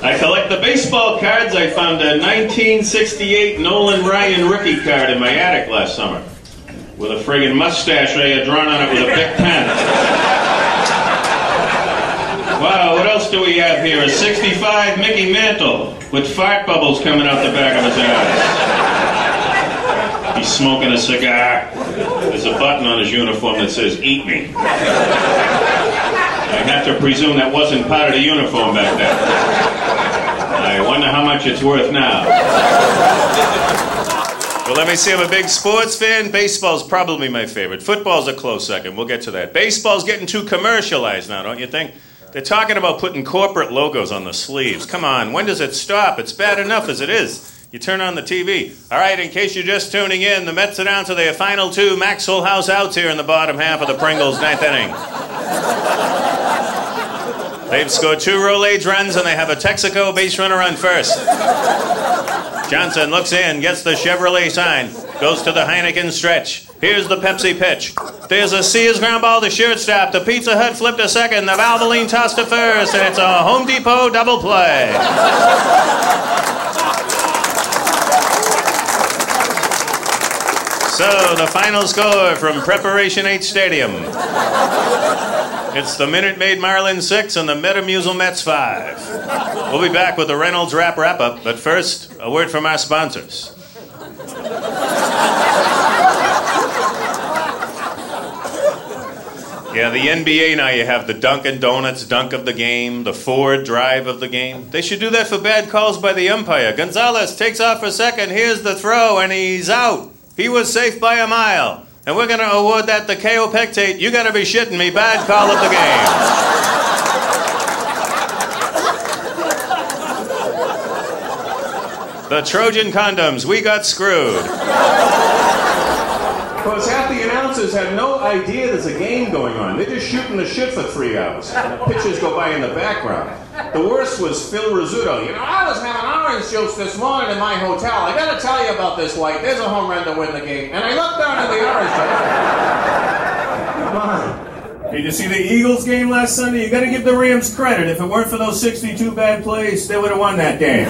I collect the baseball cards. I found a 1968 Nolan Ryan rookie card in my attic last summer with a friggin' mustache I had drawn on it with a big pen. Wow, what else do we have here? A 65 Mickey Mantle with fart bubbles coming out the back of his eyes. He's smoking a cigar. There's a button on his uniform that says, "Eat me." I have to presume that wasn't part of the uniform back then. I wonder how much it's worth now. Well, let me see. I'm a big sports fan. Baseball's probably my favorite. Football's a close second. We'll get to that. Baseball's getting too commercialized now, don't you think? They're talking about putting corporate logos on the sleeves. Come on, when does it stop? It's bad enough as it is. You turn on the TV. All right, in case you're just tuning in, the Mets announce their final two Maxwell House outs here in the bottom half of the Pringles ninth inning. They've scored 2 Rolaids runs, and they have a Texaco base runner on first. Johnson looks in, gets the Chevrolet sign, goes to the Heineken stretch. Here's the Pepsi pitch. There's a Sears ground ball to shortstop. The Pizza Hut flipped to second. The Valvoline tossed to first, and it's a Home Depot double play. So, the final score from Preparation H Stadium. It's the Minute Maid Marlins 6 and the Metamucil Mets 5. We'll be back with the Reynolds wrap-up, but first, a word from our sponsors. Yeah, the NBA now, you have the Dunkin' Donuts dunk of the game, the Ford drive of the game. They should do that for bad calls by the umpire. Gonzalez takes off for second, here's the throw, and he's out. He was safe by a mile. And we're going to award that to K.O. Pectate. You got to be shitting me. Bad call of the game. The Trojan condoms. We got screwed. Because half the announcers have no idea there's a game going on. They're just shooting the shit for 3 hours. And the pitchers go by in the background. The worst was Phil Rizzuto. You know, I was having orange juice this morning in my hotel. I got to tell you about this, White. There's a home run to win the game. And I looked down at the orange juice. Come on. Did you see the Eagles game last Sunday? You got to give the Rams credit. If it weren't for those 62 bad plays, they would have won that game.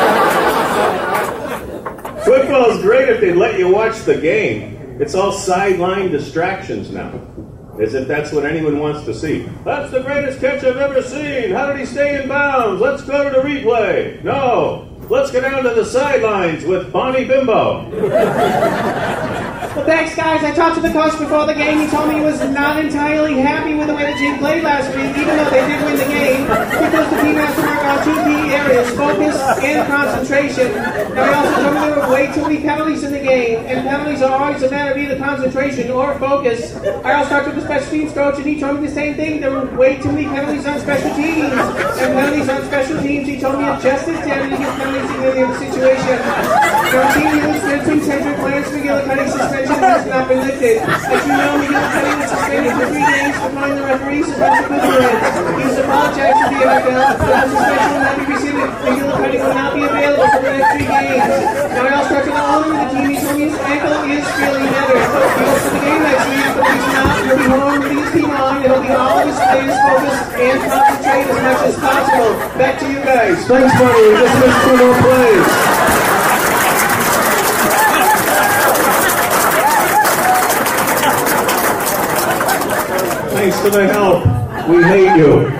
Football's great if they'd let you watch the game. It's all sideline distractions now, as if that's what anyone wants to see. That's the greatest catch I've ever seen. How did he stay in bounds? Let's go to the replay. No, let's go down to the sidelines with Bonnie Bimbo. Well, thanks, guys. I talked to the coach before the game. He told me he was not entirely happy with the way the team played last week, even though they did win the game, because the team has to work on 2 key areas, focus and concentration. And he also told me there were way too many penalties in the game, and penalties are always a matter of either concentration or focus. I also talked to the special teams coach, and he told me the same thing. There were way too many penalties on special teams. And penalties on special teams, he told me, are just as deadly to get penalties in any other situation. From team units, 13-centric Lance McGillicuddy suspension has not been lifted. As you know, McGillicuddy was suspended for 3 games for calling the referees a bunch of good. He's apologized to the NFL, but the suspension will not be rescinded. McGillicuddy will not be available for the next 3 games. Now, I also talked to the owner of the team. He told me his ankle is feeling better. He hopes for the game next week, but he's not. He'll be home with his team on. It'll be all of his players focus and concentrate as much as possible. Back to you guys. Thanks, buddy. We just missed 2 more plays. Thanks for the help. We hate you.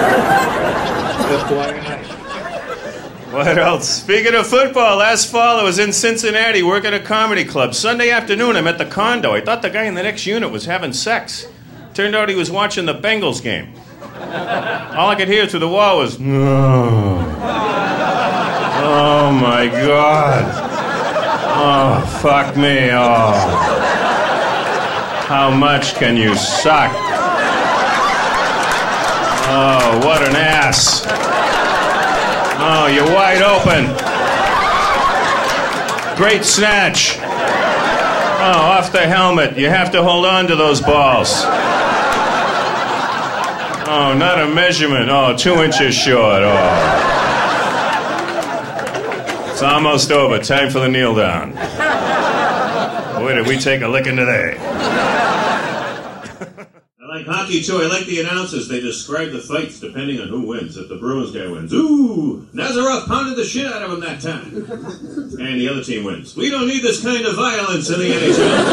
What else? Speaking of football, last fall I was in Cincinnati working a comedy club. Sunday afternoon I'm at the condo. I thought the guy in the next unit was having sex. Turned out he was watching the Bengals game. All I could hear through the wall was, oh my God. Oh, fuck me. Oh. How much can you suck? Oh, what an ass. Oh, you're wide open. Great snatch. Oh, off the helmet. You have to hold on to those balls. Oh, not a measurement. Oh, 2 inches short. Oh. It's almost over. Time for the kneel down. Boy, did we take a licking today. I like hockey, too. I like the announcers. They describe the fights depending on who wins. If the Bruins guy wins, ooh, Nazarov pounded the shit out of him that time. And the other team wins. We don't need this kind of violence in the NHL.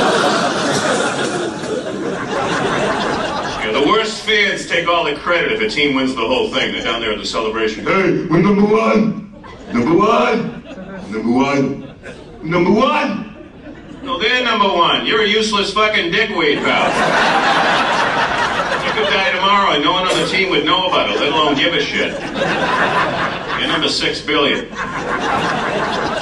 The worst fans take all the credit if a team wins the whole thing. They're down there at the celebration. Hey, we're number one! Number one! Number one! Number one! No, they're number one. You're a useless fucking dickweed, pal. You could die tomorrow and no one on the team would know about it, let alone give a shit. You're number 6 billion.